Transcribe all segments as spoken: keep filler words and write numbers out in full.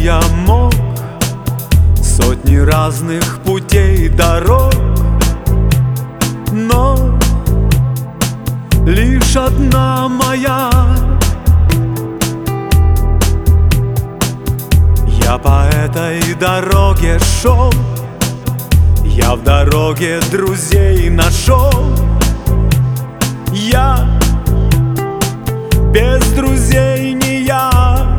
я мог сотни разных путей, дорог, но лишь одна моя. Я по этой дороге шел, я в дороге друзей нашел. Я без друзей не я.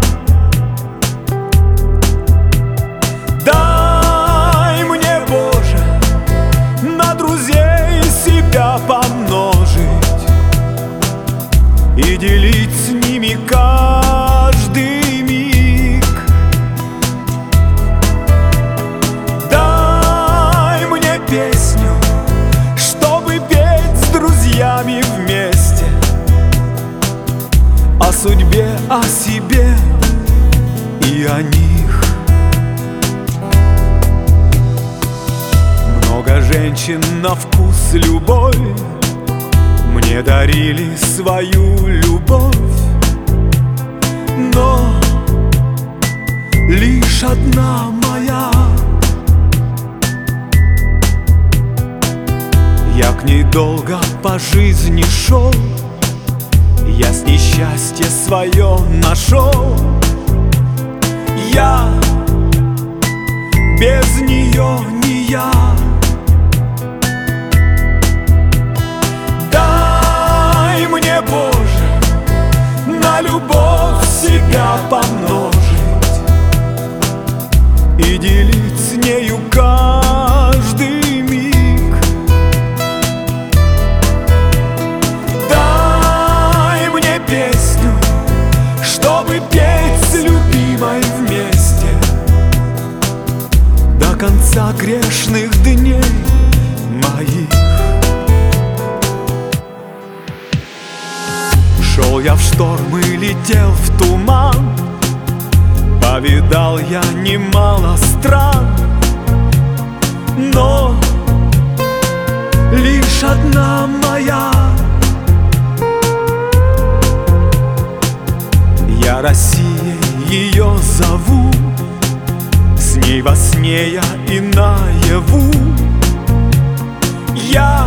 Дай мне, Боже, на друзей себя помножить и делить с ними каждый миг. Дай мне песню, чтобы петь с друзьями вместе о судьбе, о себе и о них. Много женщин на вкус, любовь мне дарили свою любовь, но лишь одна моя. Я к ней долго по жизни шел, я с ней счастье свое нашел. Я без нее не я. Дай мне, Боже, на любовь себя помножить и делить с нею каждый миг. Дай мне песню, чтобы петь с любимой вместе до конца грешных дней моих. Шел я в шторм и летел в туман, повидал я немало стран, но лишь одна моя. Я Россией ее зову, с ней во сне я и наяву. Я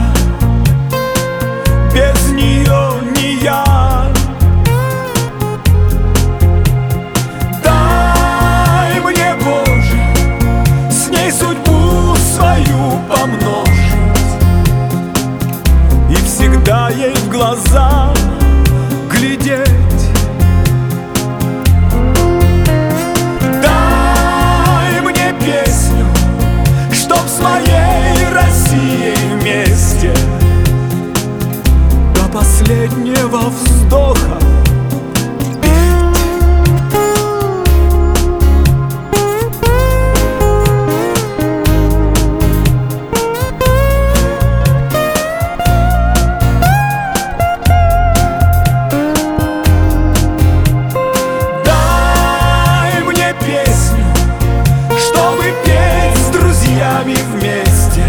без нее не я. Дай мне, Боже, с ней судьбу свою помножить и всегда ей в глаза глядеть. Дай мне песню, чтоб с моей Россией вместе до последнего вздоха вместе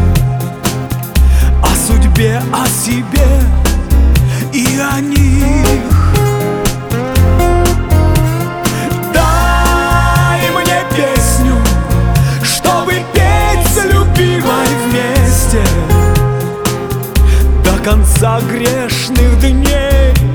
о судьбе, о себе и о них. Дай мне песню, чтобы петь с любимой вместе до конца грешных дней.